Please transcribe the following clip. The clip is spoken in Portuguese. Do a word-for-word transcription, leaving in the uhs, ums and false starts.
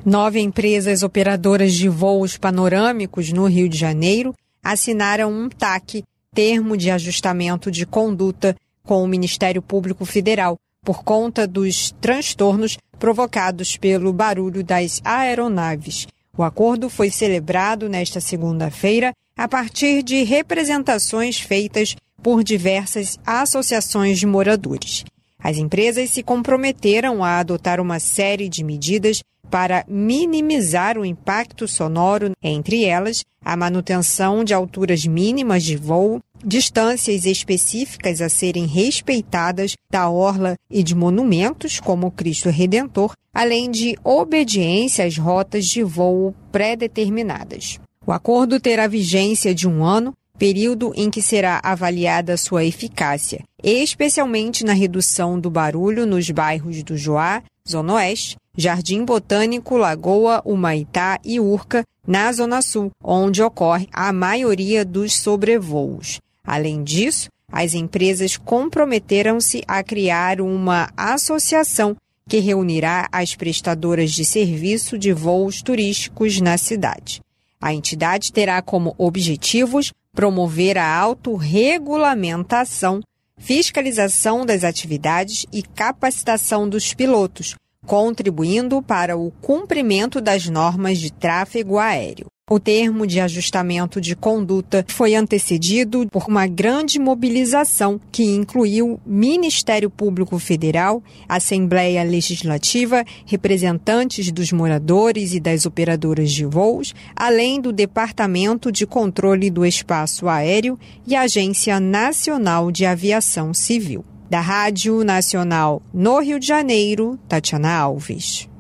Nove empresas operadoras de voos panorâmicos no Rio de Janeiro assinaram um T A C, termo de ajustamento de conduta, com o Ministério Público Federal, por conta dos transtornos provocados pelo barulho das aeronaves. O acordo foi celebrado nesta segunda-feira a partir de representações feitas por diversas associações de moradores. As empresas se comprometeram a adotar uma série de medidas para minimizar o impacto sonoro, entre elas a manutenção de alturas mínimas de voo, distâncias específicas a serem respeitadas da orla e de monumentos como o Cristo Redentor, além de obediência às rotas de voo pré-determinadas. O acordo terá vigência de um ano, período em que será avaliada sua eficácia, especialmente na redução do barulho nos bairros do Joá, Zona Oeste, Jardim Botânico, Lagoa, Humaitá e Urca, na Zona Sul, onde ocorre a maioria dos sobrevoos. Além disso, as empresas comprometeram-se a criar uma associação que reunirá as prestadoras de serviço de voos turísticos na cidade. A entidade terá como objetivos promover a autorregulamentação, fiscalização das atividades e capacitação dos pilotos, contribuindo para o cumprimento das normas de tráfego aéreo. O termo de ajustamento de conduta foi antecedido por uma grande mobilização que incluiu Ministério Público Federal, Assembleia Legislativa, representantes dos moradores e das operadoras de voos, além do Departamento de Controle do Espaço Aéreo e a Agência Nacional de Aviação Civil. Da Rádio Nacional no Rio de Janeiro, Tatiana Alves.